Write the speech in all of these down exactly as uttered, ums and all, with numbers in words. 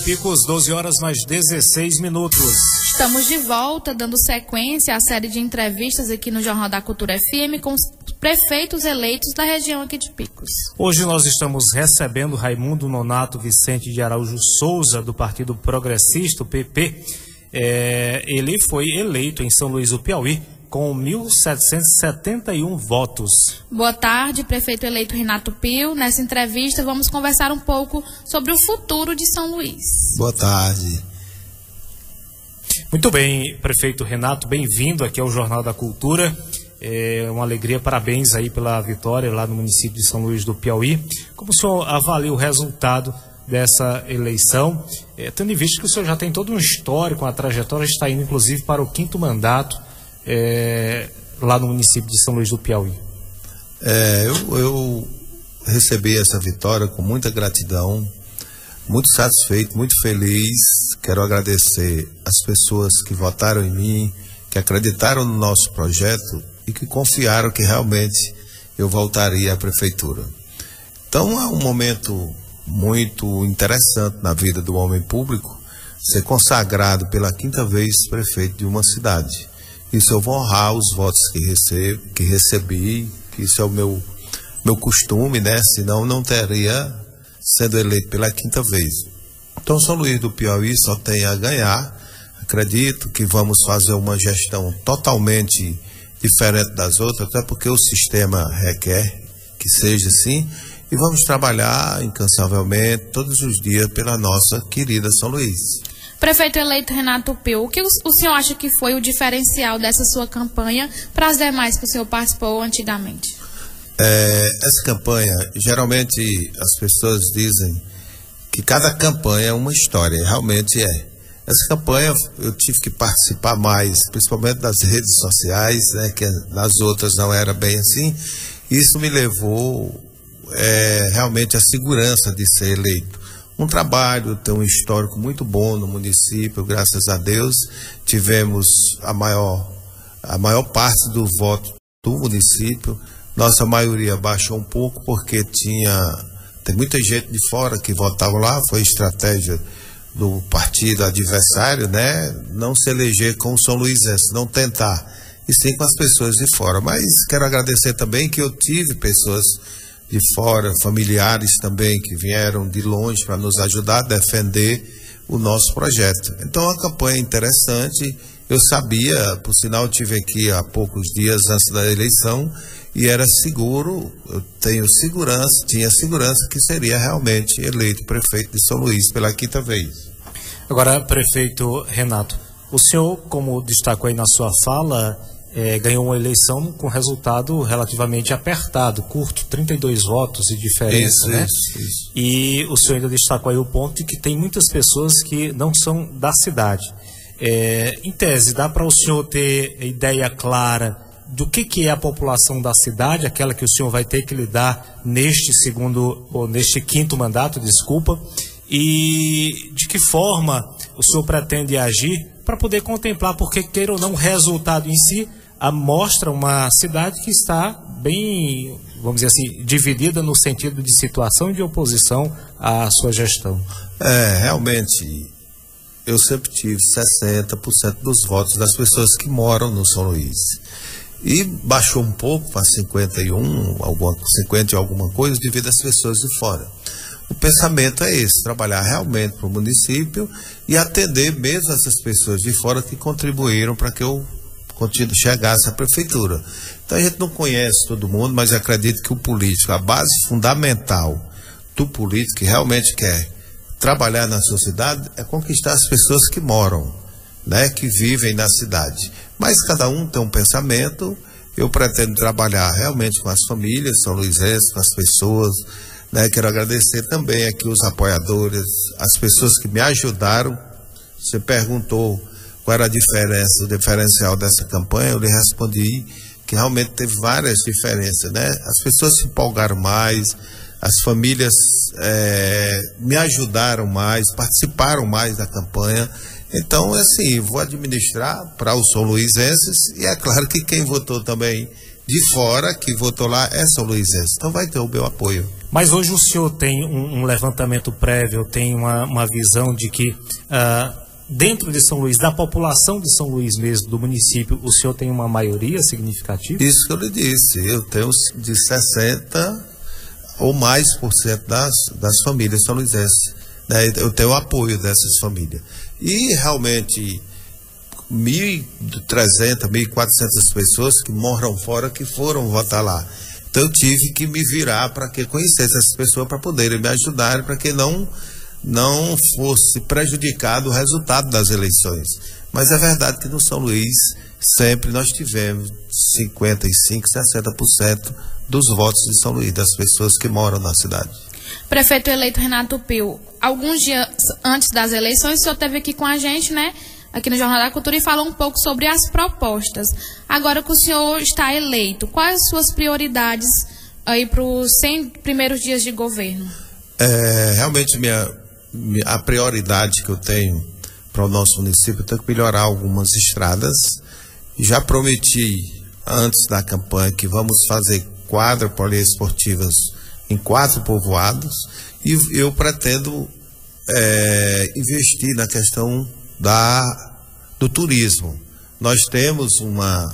Picos, doze horas mais dezesseis minutos. Estamos de volta, dando sequência à série de entrevistas aqui no Jornal da Cultura F M com os prefeitos eleitos da região aqui de Picos. Hoje nós estamos recebendo Raimundo Nonato Vicente de Araújo Souza, do Partido Progressista, o P P. É, ele foi eleito em São Luís do Piauí com mil setecentos e setenta e um votos. Boa tarde, prefeito eleito Renato Pio. Nessa entrevista vamos conversar um pouco sobre o futuro de São Luís. Boa tarde. Muito bem, prefeito Renato, bem-vindo aqui ao Jornal da Cultura. É uma alegria, parabéns aí pela vitória lá no município de São Luís do Piauí. Como o senhor avalia o resultado dessa eleição, é, tendo em vista que o senhor já tem todo um histórico, uma trajetória, está indo inclusive para o quinto mandato é, lá no município de São Luís do Piauí? É, eu, eu recebi essa vitória com muita gratidão, muito satisfeito, muito feliz. Quero agradecer as pessoas que votaram em mim, que acreditaram no nosso projeto e que confiaram que realmente eu voltaria à prefeitura. Então é um momento muito interessante na vida do homem público, ser consagrado pela quinta vez prefeito de uma cidade. Isso eu vou honrar os votos que, recebo, que recebi, que isso é o meu, meu costume, né? Senão não teria sendo eleito pela quinta vez. Então São Luís do Piauí só tem a ganhar. Acredito que vamos fazer uma gestão totalmente diferente das outras, até porque o sistema requer que seja assim. E vamos trabalhar incansavelmente todos os dias pela nossa querida São Luís. Prefeito eleito Renato Pio, o que o senhor acha que foi o diferencial dessa sua campanha para as demais que o senhor participou antigamente? É, essa campanha, geralmente as pessoas dizem que cada campanha é uma história, e realmente é. Essa campanha eu tive que participar mais, principalmente das redes sociais, né, que nas outras não era bem assim. Isso me levou é, realmente à segurança de ser eleito. Um trabalho, tem um histórico muito bom no município, graças a Deus. Tivemos a maior, a maior parte do voto do município. Nossa maioria baixou um pouco porque tinha, tem muita gente de fora que votava lá, foi estratégia do partido adversário, né? Não se eleger com o São Luisense, não tentar, e sim com as pessoas de fora. Mas quero agradecer também que eu tive pessoas de fora, familiares também, que vieram de longe para nos ajudar a defender o nosso projeto. Então, a campanha é interessante. Eu sabia, por sinal, eu estive aqui há poucos dias antes da eleição e era seguro, eu tenho segurança, tinha segurança que seria realmente eleito prefeito de São Luís pela quinta vez. Agora, prefeito Renato, o senhor, como destacou aí na sua fala, É, ganhou uma eleição com resultado relativamente apertado, curto, trinta e dois votos de diferença, isso, né? Isso, isso. E o senhor ainda destacou aí o ponto de que tem muitas pessoas que não são da cidade. É, em tese, dá para o senhor ter ideia clara do que, que é a população da cidade, aquela que o senhor vai ter que lidar neste segundo, ou neste quinto mandato, desculpa, e de que forma o senhor pretende agir para poder contemplar, porque queira ou não, o resultado em si mostra uma cidade que está bem, vamos dizer assim, dividida no sentido de situação e de oposição à sua gestão. É, realmente, eu sempre tive sessenta por cento dos votos das pessoas que moram no São Luís. E baixou um pouco para cinquenta e um, alguma, cinquenta e alguma coisa, devido às pessoas de fora. O pensamento é esse, trabalhar realmente para o município e atender mesmo essas pessoas de fora que contribuíram para que eu continue, chegasse à prefeitura. Então a gente não conhece todo mundo, mas acredito que o político, a base fundamental do político que realmente quer trabalhar na sociedade é conquistar as pessoas que moram, né, que vivem na cidade. Mas cada um tem um pensamento. Eu pretendo trabalhar realmente com as famílias são luisenses, com as pessoas, né? Quero agradecer também aqui os apoiadores, as pessoas que me ajudaram. Você perguntou qual era a diferença, o diferencial dessa campanha, eu lhe respondi que realmente teve várias diferenças, né? As pessoas se empolgaram mais, as famílias é, me ajudaram mais, participaram mais da campanha. Então, assim, vou administrar para os são luisenses e é claro que quem votou também de fora que votou lá é São Luizense. Então vai ter o meu apoio. Mas hoje o senhor tem um, um levantamento prévio, tem uma, uma visão de que uh, dentro de São Luís, da população de São Luís mesmo, do município, o senhor tem uma maioria significativa? Isso que eu lhe disse, eu tenho de sessenta ou mais por cento das, das famílias são luizenses, né? Eu tenho o apoio dessas famílias. E realmente mil e trezentas, mil e quatrocentas pessoas que moram fora que foram votar lá. Então eu tive que me virar para que conhecesse essas pessoas para poderem me ajudar, para que não, não fosse prejudicado o resultado das eleições. Mas é verdade que no São Luís sempre nós tivemos cinquenta e cinco, sessenta por cento dos votos de São Luís, das pessoas que moram na cidade. Prefeito eleito Renato Pio, alguns dias antes das eleições, o senhor esteve aqui com a gente, né, aqui no Jornal da Cultura, e falou um pouco sobre as propostas. Agora que o senhor está eleito, quais as suas prioridades aí para os cem primeiros dias de governo? É, realmente minha, minha, a prioridade que eu tenho para o nosso município é que melhorar algumas estradas. Já prometi antes da campanha que vamos fazer quadras poliesportivas em quatro povoados e eu pretendo é, investir na questão da, do turismo. Nós temos uma,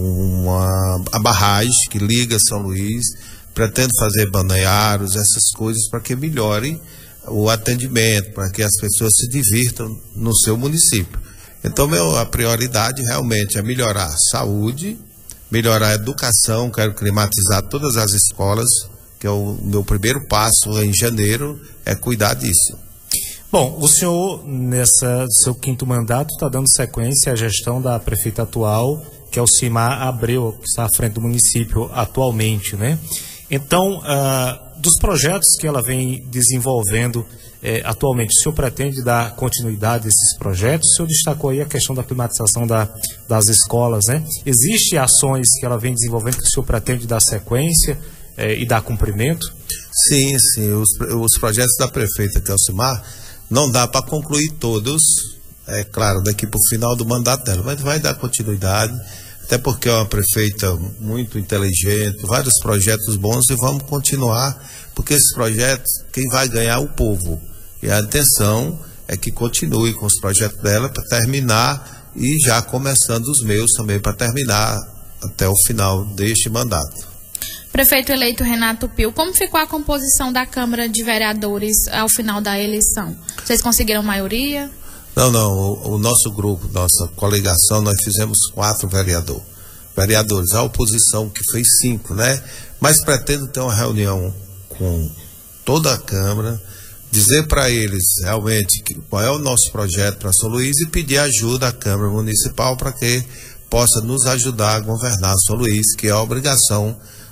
uma a barragem que liga São Luís, pretendo fazer balneários, essas coisas para que melhore o atendimento, para que as pessoas se divirtam no seu município. Então meu, a prioridade realmente é melhorar a saúde, melhorar a educação, quero climatizar todas as escolas, que é o meu primeiro passo em janeiro, é cuidar disso. Bom, o senhor, nessa seu quinto mandato, está dando sequência à gestão da prefeita atual, que é o Cimar Abreu, que está à frente do município atualmente, né? Então, uh, dos projetos que ela vem desenvolvendo eh, atualmente, o senhor pretende dar continuidade a esses projetos? O senhor destacou aí a questão da climatização da, das escolas, né? Existem ações que ela vem desenvolvendo que o senhor pretende dar sequência eh, e dar cumprimento? Sim, sim. Os, os projetos da prefeita, que é o Cimar, não dá para concluir todos, é claro, daqui para o final do mandato dela, mas vai dar continuidade, até porque é uma prefeita muito inteligente, vários projetos bons e vamos continuar, porque esses projetos, quem vai ganhar é o povo. E a intenção é que continue com os projetos dela para terminar e já começando os meus também para terminar até o final deste mandato. Prefeito eleito Renato Pio, como ficou a composição da Câmara de Vereadores ao final da eleição? Vocês conseguiram maioria? Não, não, o, o nosso grupo, nossa coligação, nós fizemos quatro vereador, vereadores, a oposição que fez cinco, né? Mas pretendo ter uma reunião com toda a Câmara, dizer para eles realmente que, qual é o nosso projeto para São Luís e pedir ajuda à Câmara Municipal para que possa nos ajudar a governar São Luís, que é a obrigação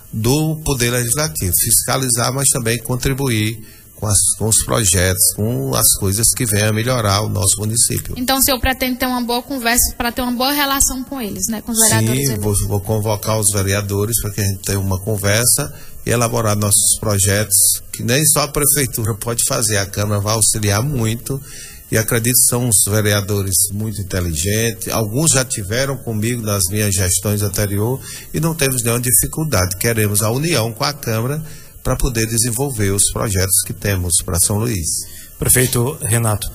do Poder Legislativo, fiscalizar, mas também contribuir com, as, com os projetos, com as coisas que venham a melhorar o nosso município. Então o senhor pretende ter uma boa conversa para ter uma boa relação com eles, né? Com os vereadores? Sim, vou, vou convocar os vereadores para que a gente tenha uma conversa e elaborar nossos projetos, que nem só a prefeitura pode fazer, a Câmara vai auxiliar muito. E acredito que são uns vereadores muito inteligentes, alguns já tiveram comigo nas minhas gestões anteriores e não temos nenhuma dificuldade. Queremos a união com a Câmara para poder desenvolver os projetos que temos para São Luís. Prefeito Renato,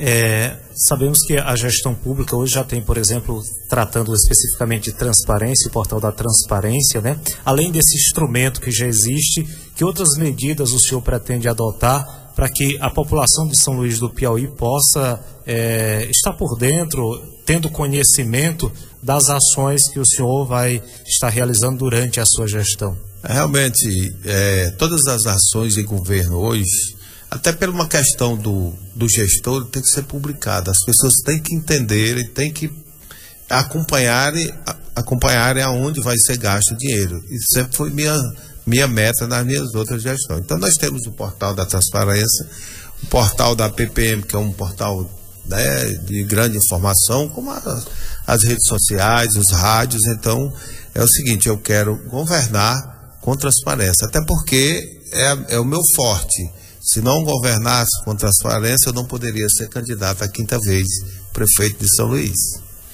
é, sabemos que a gestão pública hoje já tem, por exemplo, tratando especificamente de transparência, o portal da transparência, né? Além desse instrumento que já existe, que outras medidas o senhor pretende adotar para que a população de São Luís do Piauí possa é, estar por dentro, tendo conhecimento das ações que o senhor vai estar realizando durante a sua gestão? Realmente, é, todas as ações de governo hoje, até por uma questão do, do gestor, tem que ser publicada. As pessoas têm que entender e têm que acompanhar, acompanhar aonde vai ser gasto o dinheiro. Isso sempre foi minha... minha meta nas minhas outras gestões. Então nós temos o portal da transparência, o portal da P P M, que é um portal, né, de grande informação, como a, as redes sociais, os rádios. Então é o seguinte, eu quero governar com transparência, até porque é, é o meu forte. Se não governasse com transparência, eu não poderia ser candidato a quinta vez prefeito de São Luís.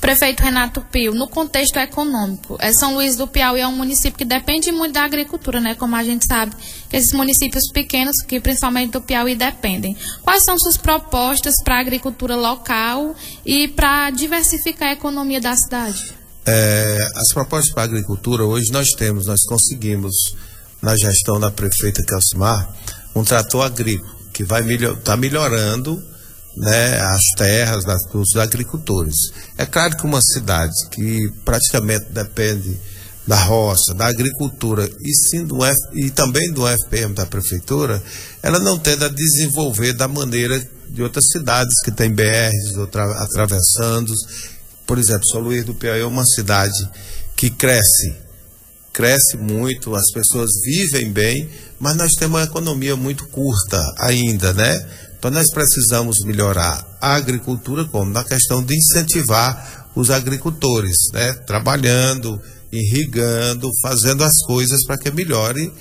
Prefeito Renato Pio, no contexto econômico, é São Luís do Piauí é um município que depende muito da agricultura, né? Como a gente sabe, que esses municípios pequenos, que principalmente do Piauí, dependem. Quais são suas propostas para a agricultura local e para diversificar a economia da cidade? É, as propostas para a agricultura, hoje nós temos, nós conseguimos, na gestão da prefeita Kelsimar, um trator agrícola, que vai melhor, tá melhorando, né, as terras das, dos agricultores. É claro que uma cidade que praticamente depende da roça, da agricultura e, sim do F, e também do F P M da prefeitura, ela não tende a desenvolver da maneira de outras cidades que tem B Rs atravessando. Por exemplo, São Luís do Piauí é uma cidade que cresce, cresce muito, as pessoas vivem bem, mas nós temos uma economia muito curta ainda, né? Então nós precisamos melhorar a agricultura como na questão de incentivar os agricultores, né? Trabalhando, irrigando, fazendo as coisas para que melhore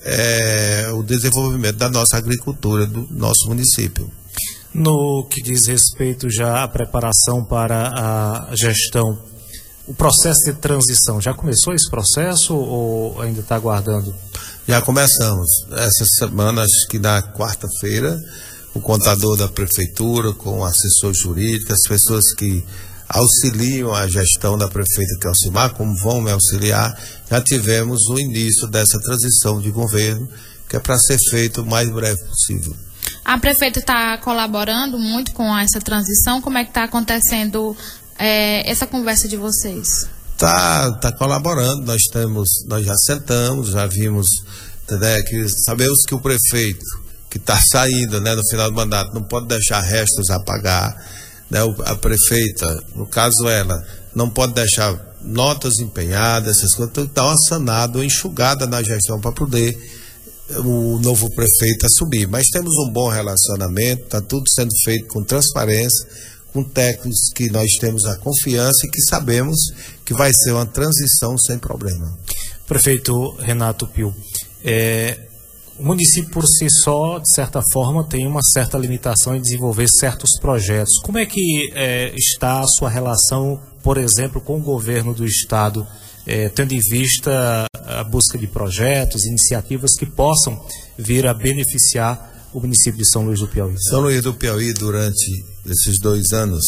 é, o desenvolvimento da nossa agricultura, do nosso município. No que diz respeito já à preparação para a gestão, o processo de transição, já começou esse processo ou ainda está aguardando? Já começamos. Essa semana, acho que na quarta-feira, o contador da prefeitura, com o assessor jurídico, as pessoas que auxiliam a gestão da prefeita Kelsimar, como vão me auxiliar, já tivemos o início dessa transição de governo, que é para ser feito o mais breve possível. A prefeita está colaborando muito com essa transição. Como é que está acontecendo é, essa conversa de vocês? Está tá colaborando, nós, temos, nós já sentamos, já vimos, né, que sabemos que o prefeito que está saindo, né, no final do mandato, não pode deixar restos a pagar, né, a prefeita, no caso ela, não pode deixar notas empenhadas, essas coisas, então dá uma sanada, uma enxugada na gestão para poder o novo prefeito assumir. Mas temos um bom relacionamento, está tudo sendo feito com transparência, com técnicos que nós temos a confiança e que sabemos que vai ser uma transição sem problema. Prefeito Renato Pio, é... o município por si só, de certa forma, tem uma certa limitação em desenvolver certos projetos. Como é que é, está a sua relação, por exemplo, com o governo do estado, é, tendo em vista a busca de projetos, iniciativas que possam vir a beneficiar o município de São Luís do Piauí? São Luís do Piauí, durante esses dois anos,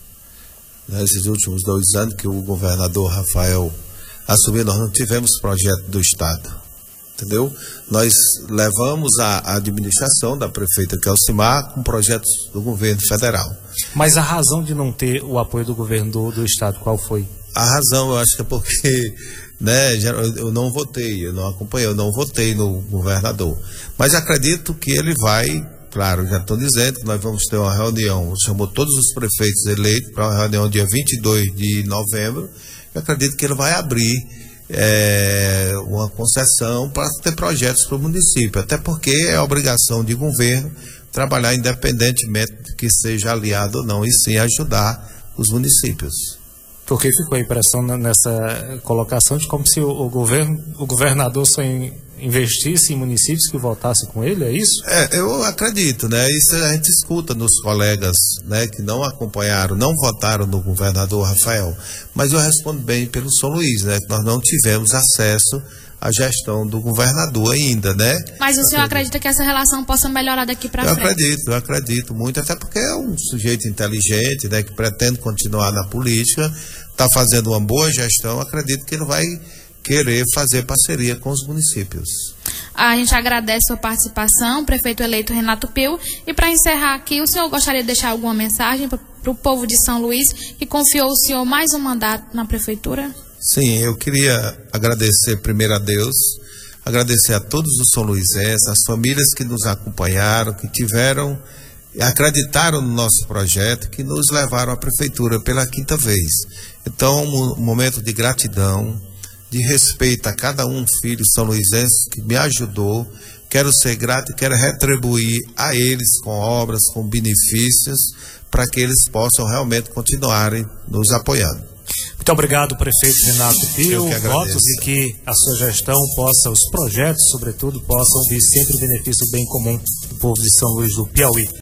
né, esses últimos dois anos que o governador Rafael assumiu, nós não tivemos projeto do estado. Entendeu? Nós levamos a administração da prefeita Kelsimar com projetos do governo federal. Mas a razão de não ter o apoio do governo do, do estado, qual foi? A razão, eu acho que é porque, né, eu não votei, eu não acompanhei, eu não votei no governador. Mas acredito que ele vai, claro, já estou dizendo que nós vamos ter uma reunião, chamou todos os prefeitos eleitos para uma reunião dia vinte e dois de novembro, eu acredito que ele vai abrir É, uma concessão para ter projetos para o município, até porque é obrigação de governo trabalhar independentemente de que seja aliado ou não, e sim ajudar os municípios. Porque ficou a impressão nessa colocação de como se o, o governo, o governador só in, investisse em municípios que votassem com ele, é isso? É, eu acredito, né? Isso a gente escuta nos colegas, né, que não acompanharam, não votaram no governador Rafael. Mas eu respondo bem pelo São Luís, né? Que nós não tivemos acesso à gestão do governador ainda, né? Mas o senhor acredita que essa relação possa melhorar daqui para frente? Eu acredito, eu acredito muito, até porque é um sujeito inteligente, né, que pretende continuar na política, está fazendo uma boa gestão, acredito que ele vai querer fazer parceria com os municípios. A gente agradece a sua participação, prefeito eleito Renato Pio, e para encerrar aqui, o senhor gostaria de deixar alguma mensagem para o povo de São Luís que confiou o senhor mais um mandato na prefeitura? Sim, eu queria agradecer primeiro a Deus, agradecer a todos os são luisenses, as famílias que nos acompanharam, que tiveram, acreditaram no nosso projeto, que nos levaram à prefeitura pela quinta vez. Então, um momento de gratidão, de respeito a cada um filho são luisense que me ajudou. Quero ser grato e quero retribuir a eles com obras, com benefícios, para que eles possam realmente continuarem nos apoiando. Muito obrigado, prefeito Renato Pio. Votos e que a sua gestão possa, os projetos, sobretudo, possam vir sempre em benefício do bem comum do povo de São Luís do Piauí.